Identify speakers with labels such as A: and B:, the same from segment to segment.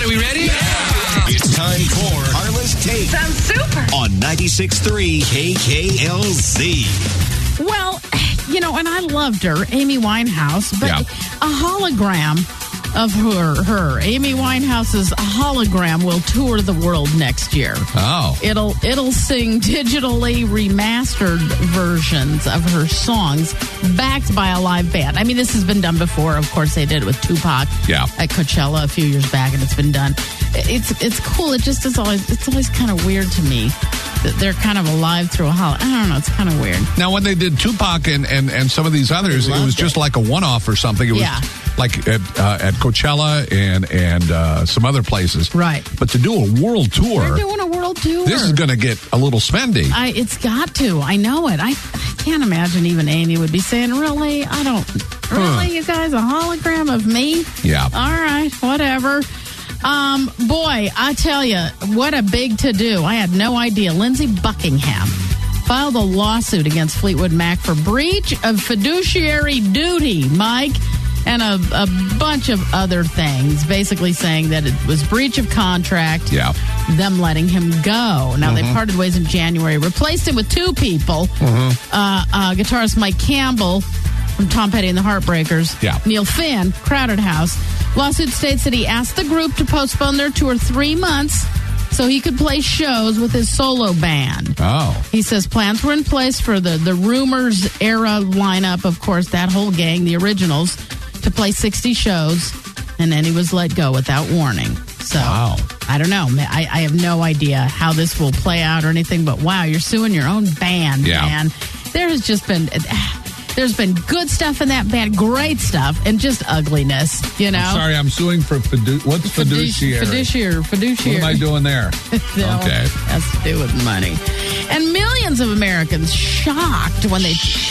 A: Are we ready?
B: Yeah. It's time for Carla's Take.
C: Sounds super.
B: On 96.3 KKLZ.
D: Well, and I loved her, Amy Winehouse, but a hologram of her. Amy Winehouse's hologram will tour the world next year.
E: Oh.
D: It'll sing digitally remastered versions of her songs backed by a live band. I mean, this has been done before. Of course, they did it with Tupac at Coachella a few years back, and it's been done. It's cool. It just is always kind of weird to me that they're kind of alive through a hologram. I don't know. It's kind of weird.
E: Now, when they did Tupac and some of these others, it was just like a one-off or something. It was like at Coachella and some other places.
D: Right.
E: But to do a world tour.
D: They're doing a world tour.
E: This is going to get a little spendy.
D: It's got to. I know it. I can't imagine even Amy would be saying, really? You guys, a hologram of me?
E: Yeah.
D: All right, whatever. Boy, I tell you, what a big to-do. I had no idea. Lindsey Buckingham filed a lawsuit against Fleetwood Mac for breach of fiduciary duty, Mike, and a bunch of other things, basically saying that it was breach of contract, them letting him go. Now, they parted ways in January, replaced him with two people, guitarist Mike Campbell from Tom Petty and the Heartbreakers, Neil Finn, Crowded House. Lawsuit states that he asked the group to postpone their tour 3 months so he could play shows with his solo band.
E: Oh.
D: He says plans were in place for the Rumors era lineup, of course, that whole gang, the originals, to play 60 shows, and then he was let go without warning. So, I don't know. I have no idea how this will play out or anything, but wow, you're suing your own band, man. There has just been... There's been good stuff in that band, great stuff, and just ugliness, I'm
E: sorry, I'm suing for what's fiduciary? Fiduciary. What am I doing there?
D: Okay. Has to do with money. And millions of Americans shocked when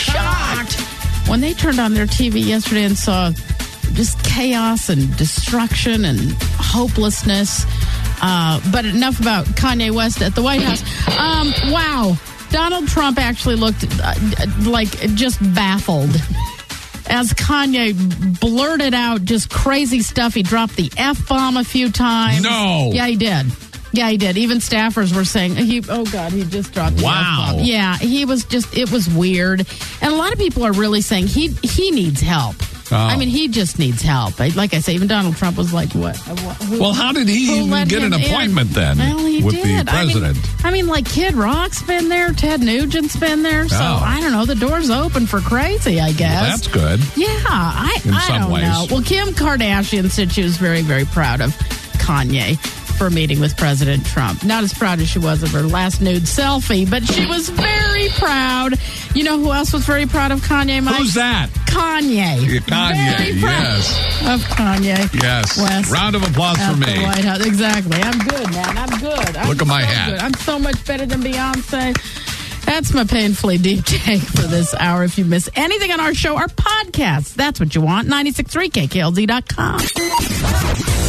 D: they turned on their TV yesterday and saw just chaos and destruction and hopelessness. But enough about Kanye West at the White House. Wow. Donald Trump actually looked like just baffled as Kanye blurted out just crazy stuff. He dropped the F-bomb a few times.
E: No.
D: Yeah, he did. Even staffers were saying, he just dropped the F-bomb. Yeah, it was weird. And a lot of people are really saying he needs help. Oh. I mean, he just needs help. Like I say, even Donald Trump was like, what?
E: How did he even get an appointment then with the president?
D: I mean, like Kid Rock's been there, Ted Nugent's been there. So, I don't know, the door's open for crazy, I guess.
E: Well, that's good.
D: Yeah, I don't know. Well, Kim Kardashian said she was very, very proud of Kanye for meeting with President Trump. Not as proud as she was of her last nude selfie, but she was very proud. You know who else was very proud of Kanye, Mike?
E: Who's that?
D: Kanye.
E: Kanye, yes.
D: Of Kanye.
E: Yes.
D: West.
E: Round of applause for me.
D: The White House. Exactly. I'm good, man. I'm good.
E: Look at my hat.
D: Good. I'm so much better than Beyonce. That's my painfully deep take for this hour. If you miss anything on our show, our podcast, that's what you want. 96.3KKLZ.com.